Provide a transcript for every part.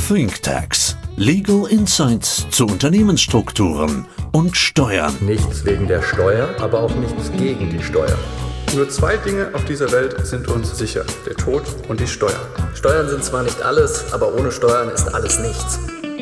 ThinkTax. Legal Insights zu Unternehmensstrukturen und Steuern. Nichts wegen der Steuer, aber auch nichts gegen die Steuer. Nur zwei Dinge auf dieser Welt sind uns sicher: der Tod und die Steuern. Steuern sind zwar nicht alles, aber ohne Steuern ist alles nichts.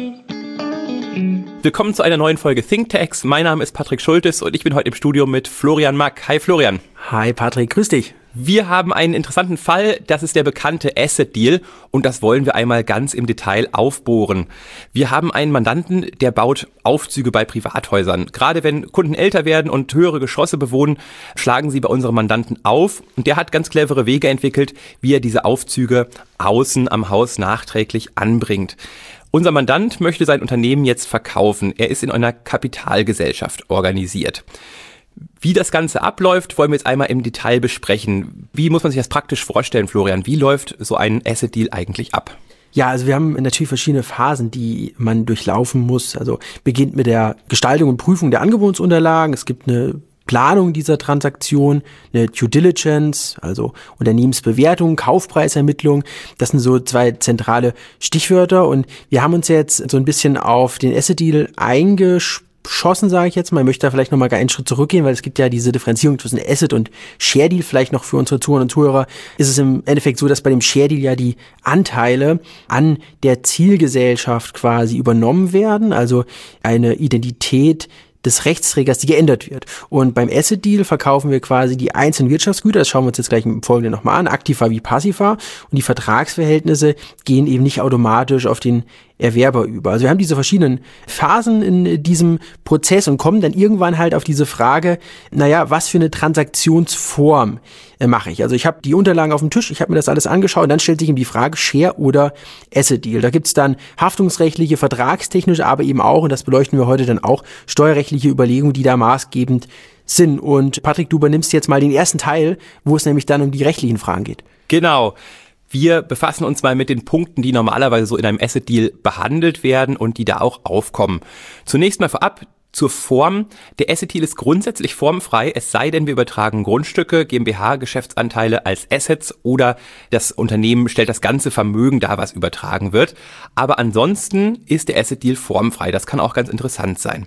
Willkommen zu einer neuen Folge ThinkTax. Mein Name ist Patrick Schultes und ich bin heute im Studio mit Florian Mack. Hi Florian. Hi Patrick, grüß dich. Wir haben einen interessanten Fall, das ist der bekannte Asset Deal und das wollen wir einmal ganz im Detail aufbohren. Wir haben einen Mandanten, der baut Aufzüge bei Privathäusern. Gerade wenn Kunden älter werden und höhere Geschosse bewohnen, schlagen sie bei unserem Mandanten auf und der hat ganz clevere Wege entwickelt, wie er diese Aufzüge außen am Haus nachträglich anbringt. Unser Mandant möchte sein Unternehmen jetzt verkaufen. Er ist in einer Kapitalgesellschaft organisiert. Wie das Ganze abläuft, wollen wir jetzt einmal im Detail besprechen. Wie muss man sich das praktisch vorstellen, Florian? Wie läuft so ein Asset Deal eigentlich ab? Ja, also wir haben natürlich verschiedene Phasen, die man durchlaufen muss. Also beginnt mit der Gestaltung und Prüfung der Angebotsunterlagen. Es gibt eine Planung dieser Transaktion, eine Due Diligence, also Unternehmensbewertung, Kaufpreisermittlung. Das sind so zwei zentrale Stichwörter und wir haben uns jetzt so ein bisschen auf den Asset Deal eingeschossen, sage ich jetzt mal. Ich möchte da vielleicht nochmal einen Schritt zurückgehen, weil es gibt ja diese Differenzierung zwischen Asset und Share Deal. Vielleicht noch für unsere Zuhörer und Zuhörer ist es im Endeffekt so, dass bei dem Share Deal ja die Anteile an der Zielgesellschaft quasi übernommen werden, also eine Identität des Rechtsträgers, die geändert wird. Und beim Asset Deal verkaufen wir quasi die einzelnen Wirtschaftsgüter, das schauen wir uns jetzt gleich im Folgenden nochmal an, aktiva wie passiva, und die Vertragsverhältnisse gehen eben nicht automatisch auf den Erwerber über. Also wir haben diese verschiedenen Phasen in diesem Prozess und kommen dann irgendwann halt auf diese Frage, was für eine Transaktionsform mache ich? Also ich habe die Unterlagen auf dem Tisch, ich habe mir das alles angeschaut und dann stellt sich eben die Frage Share oder Asset Deal. Da gibt es dann haftungsrechtliche, vertragstechnische, aber eben auch, und das beleuchten wir heute dann auch, steuerrechtliche Überlegungen, die da maßgebend sind. Und Patrick, du übernimmst jetzt mal den ersten Teil, wo es nämlich dann um die rechtlichen Fragen geht. Genau. Wir befassen uns mal mit den Punkten, die normalerweise so in einem Asset Deal behandelt werden und die da auch aufkommen. Zunächst mal vorab zur Form. Der Asset Deal ist grundsätzlich formfrei, es sei denn, wir übertragen Grundstücke, GmbH-Geschäftsanteile als Assets oder das Unternehmen stellt das ganze Vermögen dar, was übertragen wird. Aber ansonsten ist der Asset Deal formfrei. Das kann auch ganz interessant sein.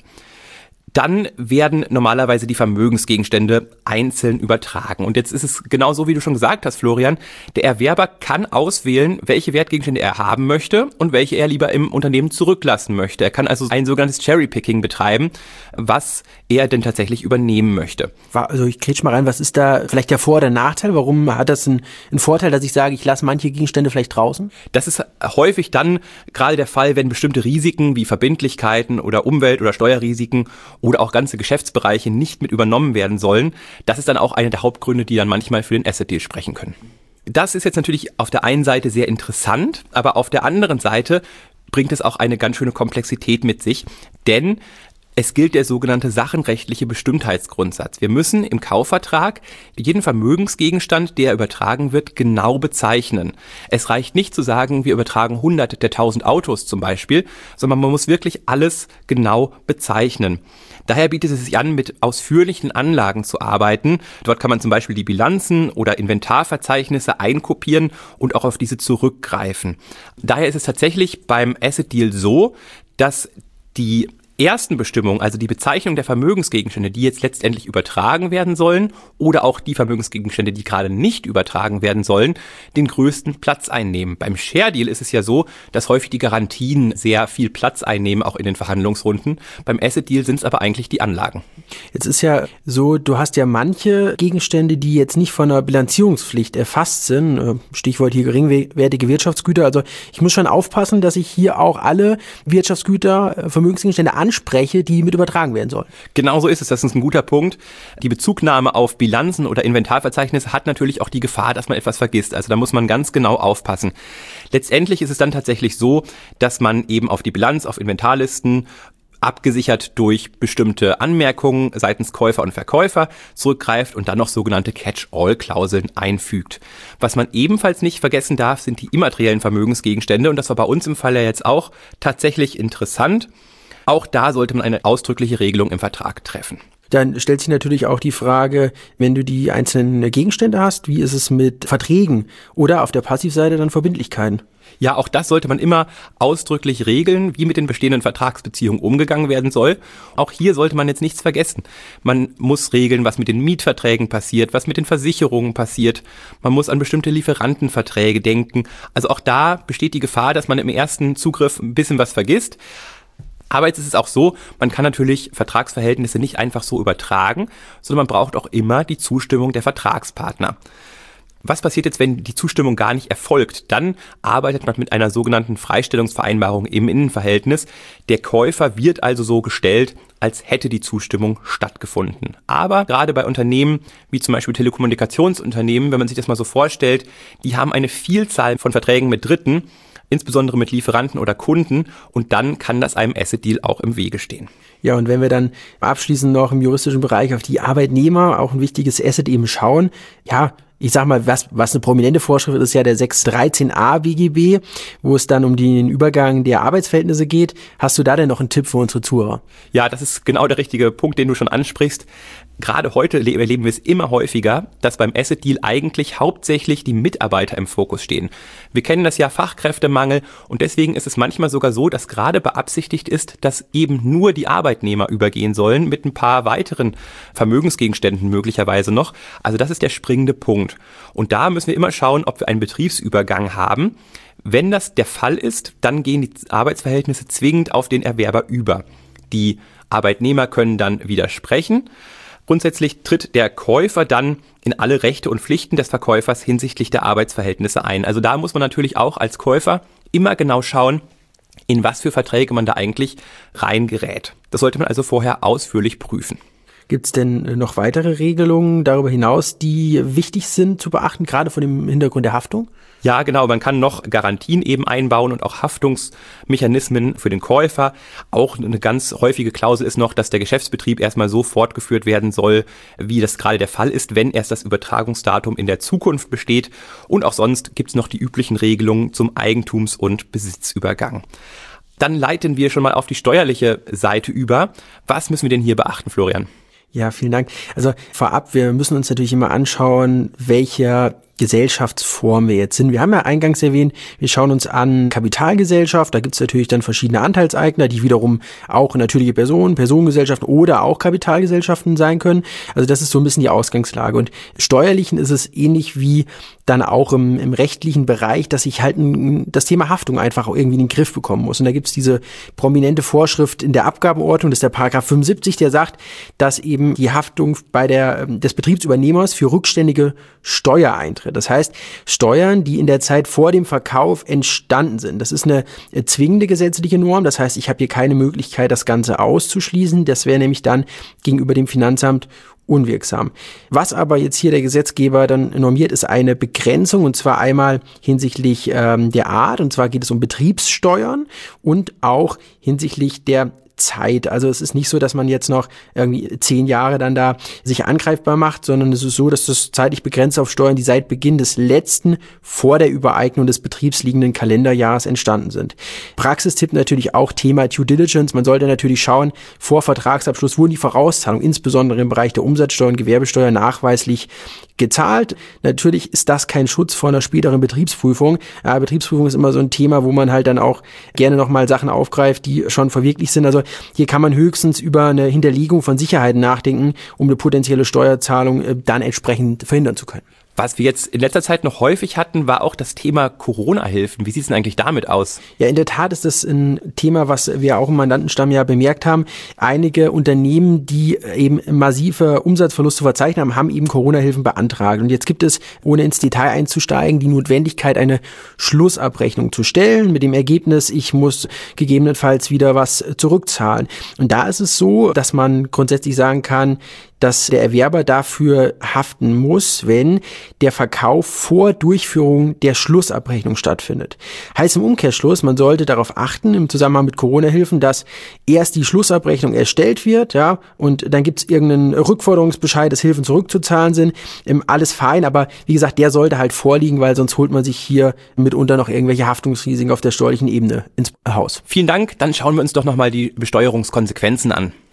Dann werden normalerweise die Vermögensgegenstände einzeln übertragen. Und jetzt ist es genau so, wie du schon gesagt hast, Florian. Der Erwerber kann auswählen, welche Wertgegenstände er haben möchte und welche er lieber im Unternehmen zurücklassen möchte. Er kann also ein sogenanntes Cherry-Picking betreiben, was er denn tatsächlich übernehmen möchte. Also ich grätsch mal rein, was ist da vielleicht der Vor- oder Nachteil? Warum hat das einen Vorteil, dass ich sage, ich lasse manche Gegenstände vielleicht draußen? Das ist häufig dann gerade der Fall, wenn bestimmte Risiken wie Verbindlichkeiten oder Umwelt- oder Steuerrisiken oder auch ganze Geschäftsbereiche nicht mit übernommen werden sollen. Das ist dann auch einer der Hauptgründe, die dann manchmal für den Asset Deal sprechen können. Das ist jetzt natürlich auf der einen Seite sehr interessant, aber auf der anderen Seite bringt es auch eine ganz schöne Komplexität mit sich, denn es gilt der sogenannte sachenrechtliche Bestimmtheitsgrundsatz. Wir müssen im Kaufvertrag jeden Vermögensgegenstand, der übertragen wird, genau bezeichnen. Es reicht nicht zu sagen, wir übertragen 100 der 1000 Autos zum Beispiel, sondern man muss wirklich alles genau bezeichnen. Daher bietet es sich an, mit ausführlichen Anlagen zu arbeiten. Dort kann man zum Beispiel die Bilanzen oder Inventarverzeichnisse einkopieren und auch auf diese zurückgreifen. Daher ist es tatsächlich beim Asset Deal so, dass die ersten Bestimmungen, also die Bezeichnung der Vermögensgegenstände, die jetzt letztendlich übertragen werden sollen oder auch die Vermögensgegenstände, die gerade nicht übertragen werden sollen, den größten Platz einnehmen. Beim Share Deal ist es ja so, dass häufig die Garantien sehr viel Platz einnehmen, auch in den Verhandlungsrunden. Beim Asset Deal sind es aber eigentlich die Anlagen. Jetzt ist ja so, du hast ja manche Gegenstände, die jetzt nicht von einer Bilanzierungspflicht erfasst sind. Stichwort hier geringwertige Wirtschaftsgüter. Also ich muss schon aufpassen, dass ich hier auch alle Wirtschaftsgüter, Vermögensgegenstände anspreche, die mit übertragen werden sollen. Genau so ist es, das ist ein guter Punkt. Die Bezugnahme auf Bilanzen oder Inventarverzeichnisse hat natürlich auch die Gefahr, dass man etwas vergisst. Also da muss man ganz genau aufpassen. Letztendlich ist es dann tatsächlich so, dass man eben auf die Bilanz, auf Inventarlisten abgesichert durch bestimmte Anmerkungen seitens Käufer und Verkäufer zurückgreift und dann noch sogenannte Catch-all-Klauseln einfügt. Was man ebenfalls nicht vergessen darf, sind die immateriellen Vermögensgegenstände und das war bei uns im Fall ja jetzt auch tatsächlich interessant. Auch da sollte man eine ausdrückliche Regelung im Vertrag treffen. Dann stellt sich natürlich auch die Frage, wenn du die einzelnen Gegenstände hast, wie ist es mit Verträgen oder auf der Passivseite dann Verbindlichkeiten? Ja, auch das sollte man immer ausdrücklich regeln, wie mit den bestehenden Vertragsbeziehungen umgegangen werden soll. Auch hier sollte man jetzt nichts vergessen. Man muss regeln, was mit den Mietverträgen passiert, was mit den Versicherungen passiert. Man muss an bestimmte Lieferantenverträge denken. Also auch da besteht die Gefahr, dass man im ersten Zugriff ein bisschen was vergisst. Aber jetzt ist es auch so, man kann natürlich Vertragsverhältnisse nicht einfach so übertragen, sondern man braucht auch immer die Zustimmung der Vertragspartner. Was passiert jetzt, wenn die Zustimmung gar nicht erfolgt? Dann arbeitet man mit einer sogenannten Freistellungsvereinbarung im Innenverhältnis. Der Käufer wird also so gestellt, als hätte die Zustimmung stattgefunden. Aber gerade bei Unternehmen wie zum Beispiel Telekommunikationsunternehmen, wenn man sich das mal so vorstellt, die haben eine Vielzahl von Verträgen mit Dritten, insbesondere mit Lieferanten oder Kunden, und dann kann das einem Asset Deal auch im Wege stehen. Ja, und wenn wir dann abschließend noch im juristischen Bereich auf die Arbeitnehmer, auch ein wichtiges Asset eben schauen, ja, ich sag mal, was eine prominente Vorschrift ist, ja der 613a BGB, wo es dann um den Übergang der Arbeitsverhältnisse geht. Hast du da denn noch einen Tipp für unsere Zuhörer? Ja, das ist genau der richtige Punkt, den du schon ansprichst. Gerade heute erleben wir es immer häufiger, dass beim Asset Deal eigentlich hauptsächlich die Mitarbeiter im Fokus stehen. Wir kennen das ja, Fachkräftemangel, und deswegen ist es manchmal sogar so, dass gerade beabsichtigt ist, dass eben nur die Arbeitnehmer übergehen sollen, mit ein paar weiteren Vermögensgegenständen möglicherweise noch. Also das ist der springende Punkt. Und da müssen wir immer schauen, ob wir einen Betriebsübergang haben. Wenn das der Fall ist, dann gehen die Arbeitsverhältnisse zwingend auf den Erwerber über. Die Arbeitnehmer können dann widersprechen. Grundsätzlich tritt der Käufer dann in alle Rechte und Pflichten des Verkäufers hinsichtlich der Arbeitsverhältnisse ein. Also da muss man natürlich auch als Käufer immer genau schauen, in was für Verträge man da eigentlich reingerät. Das sollte man also vorher ausführlich prüfen. Gibt es denn noch weitere Regelungen darüber hinaus, die wichtig sind zu beachten, gerade vor dem Hintergrund der Haftung? Ja, genau. Man kann noch Garantien eben einbauen und auch Haftungsmechanismen für den Käufer. Auch eine ganz häufige Klausel ist noch, dass der Geschäftsbetrieb erstmal so fortgeführt werden soll, wie das gerade der Fall ist, wenn erst das Übertragungsdatum in der Zukunft besteht. Und auch sonst gibt es noch die üblichen Regelungen zum Eigentums- und Besitzübergang. Dann leiten wir schon mal auf die steuerliche Seite über. Was müssen wir denn hier beachten, Florian? Ja, vielen Dank. Also vorab, wir müssen uns natürlich immer anschauen, welcher Gesellschaftsform wir jetzt sind. Wir haben ja eingangs erwähnt, wir schauen uns an Kapitalgesellschaft, da gibt es natürlich dann verschiedene Anteilseigner, die wiederum auch natürliche Personen, Personengesellschaften oder auch Kapitalgesellschaften sein können. Also das ist so ein bisschen die Ausgangslage. Und steuerlichen ist es ähnlich wie dann auch im rechtlichen Bereich, dass ich halt das Thema Haftung einfach auch irgendwie in den Griff bekommen muss. Und da gibt es diese prominente Vorschrift in der Abgabenordnung, das ist der Paragraph 75, der sagt, dass eben die Haftung des Betriebsübernehmers für rückständige Steuereintritte. Das heißt, Steuern, die in der Zeit vor dem Verkauf entstanden sind. Das ist eine zwingende gesetzliche Norm. Das heißt, ich habe hier keine Möglichkeit, das Ganze auszuschließen. Das wäre nämlich dann gegenüber dem Finanzamt unwirksam. Was aber jetzt hier der Gesetzgeber dann normiert, ist eine Begrenzung, und zwar einmal hinsichtlich der Art, und zwar geht es um Betriebssteuern und auch hinsichtlich der Zeit. Also es ist nicht so, dass man jetzt noch irgendwie 10 Jahre dann da sich angreifbar macht, sondern es ist so, dass das zeitlich begrenzt auf Steuern, die seit Beginn des letzten vor der Übereignung des betriebsliegenden Kalenderjahres entstanden sind. Praxistipp natürlich auch Thema Due Diligence. Man sollte natürlich schauen, vor Vertragsabschluss wurden die Vorauszahlungen, insbesondere im Bereich der Umsatzsteuer und Gewerbesteuer, nachweislich gezahlt. Natürlich ist das kein Schutz vor einer späteren Betriebsprüfung. Betriebsprüfung ist immer so ein Thema, wo man halt dann auch gerne nochmal Sachen aufgreift, die schon verwirklicht sind. Also hier kann man höchstens über eine Hinterlegung von Sicherheiten nachdenken, um eine potenzielle Steuerzahlung dann entsprechend verhindern zu können. Was wir jetzt in letzter Zeit noch häufig hatten, war auch das Thema Corona-Hilfen. Wie sieht es denn eigentlich damit aus? Ja, in der Tat ist das ein Thema, was wir auch im Mandantenstamm ja bemerkt haben. Einige Unternehmen, die eben massive Umsatzverluste verzeichnet haben, haben eben Corona-Hilfen beantragt. Und jetzt gibt es, ohne ins Detail einzusteigen, die Notwendigkeit, eine Schlussabrechnung zu stellen, mit dem Ergebnis, ich muss gegebenenfalls wieder was zurückzahlen. Und da ist es so, dass man grundsätzlich sagen kann, dass der Erwerber dafür haften muss, wenn der Verkauf vor Durchführung der Schlussabrechnung stattfindet. Heißt im Umkehrschluss, man sollte darauf achten, im Zusammenhang mit Corona-Hilfen, dass erst die Schlussabrechnung erstellt wird, ja, und dann gibt es irgendeinen Rückforderungsbescheid, dass Hilfen zurückzuzahlen sind, alles fein, aber wie gesagt, der sollte halt vorliegen, weil sonst holt man sich hier mitunter noch irgendwelche Haftungsrisiken auf der steuerlichen Ebene ins Haus. Vielen Dank, dann schauen wir uns doch nochmal die Besteuerungskonsequenzen an.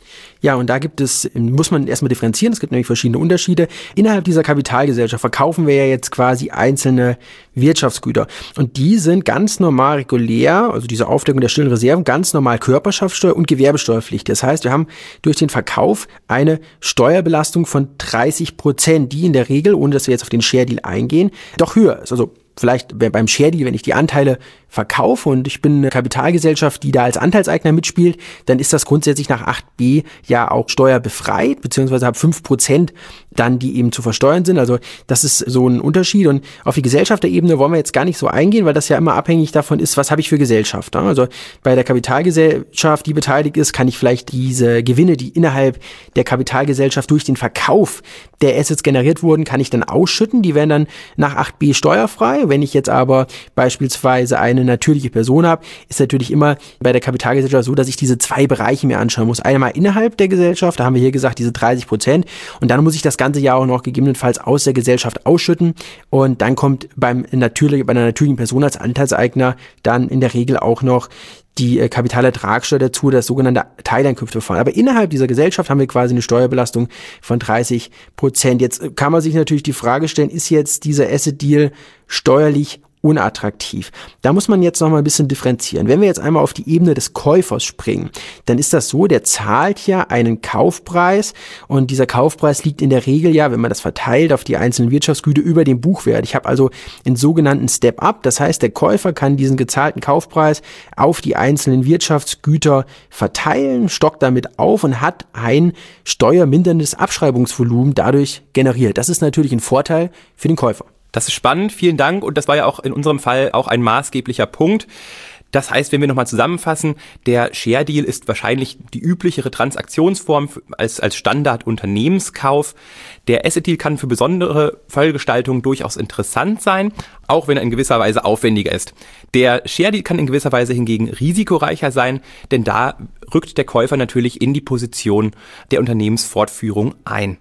Ja, und da muss man erstmal differenzieren. Es gibt nämlich verschiedene Unterschiede. Innerhalb dieser Kapitalgesellschaft verkaufen wir ja jetzt quasi einzelne Wirtschaftsgüter. Und die sind ganz normal regulär, also diese Aufdeckung der stillen Reserven, ganz normal Körperschaftssteuer und Gewerbesteuerpflicht. Das heißt, wir haben durch den Verkauf eine Steuerbelastung von 30%, die in der Regel, ohne dass wir jetzt auf den Share Deal eingehen, doch höher ist. Also vielleicht beim Share Deal, wenn ich die Anteile verkaufe und ich bin eine Kapitalgesellschaft, die da als Anteilseigner mitspielt, dann ist das grundsätzlich nach 8b ja auch steuerbefreit, beziehungsweise habe 5% dann, die eben zu versteuern sind. Also das ist so ein Unterschied. Und auf die Gesellschafterebene wollen wir jetzt gar nicht so eingehen, weil das ja immer abhängig davon ist, was habe ich für Gesellschaft. Also bei der Kapitalgesellschaft, die beteiligt ist, kann ich vielleicht diese Gewinne, die innerhalb der Kapitalgesellschaft durch den Verkauf der Assets generiert wurden, kann ich dann ausschütten. Die werden dann nach 8b steuerfrei. Wenn ich jetzt aber beispielsweise eine natürliche Person habe, ist natürlich immer bei der Kapitalgesellschaft so, dass ich diese 2 Bereiche mir anschauen muss. Einmal innerhalb der Gesellschaft, da haben wir hier gesagt, diese 30%. Und dann muss ich das ganze Jahr auch noch gegebenenfalls aus der Gesellschaft ausschütten. Und dann kommt bei einer natürlichen Person als Anteilseigner dann in der Regel auch noch die Kapitalertragssteuer dazu, das sogenannte Teileinkünfteverfahren. Aber innerhalb dieser Gesellschaft haben wir quasi eine Steuerbelastung von 30%. Jetzt kann man sich natürlich die Frage stellen, ist jetzt dieser Asset Deal steuerlich unattraktiv? Da muss man jetzt noch mal ein bisschen differenzieren. Wenn wir jetzt einmal auf die Ebene des Käufers springen, dann ist das so, der zahlt ja einen Kaufpreis und dieser Kaufpreis liegt in der Regel ja, wenn man das verteilt auf die einzelnen Wirtschaftsgüter, über dem Buchwert. Ich habe also einen sogenannten Step-up, das heißt, der Käufer kann diesen gezahlten Kaufpreis auf die einzelnen Wirtschaftsgüter verteilen, stockt damit auf und hat ein steuerminderndes Abschreibungsvolumen dadurch generiert. Das ist natürlich ein Vorteil für den Käufer. Das ist spannend, vielen Dank. Und das war ja auch in unserem Fall auch ein maßgeblicher Punkt. Das heißt, wenn wir nochmal zusammenfassen, der Share Deal ist wahrscheinlich die üblichere Transaktionsform als Standard-Unternehmenskauf. Der Asset Deal kann für besondere Fallgestaltungen durchaus interessant sein, auch wenn er in gewisser Weise aufwendiger ist. Der Share Deal kann in gewisser Weise hingegen risikoreicher sein, denn da rückt der Käufer natürlich in die Position der Unternehmensfortführung ein.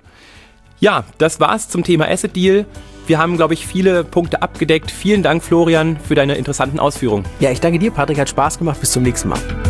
Ja, das war's zum Thema Asset Deal. Wir haben, glaube ich, viele Punkte abgedeckt. Vielen Dank, Florian, für deine interessanten Ausführungen. Ja, ich danke dir, Patrick, hat Spaß gemacht. Bis zum nächsten Mal.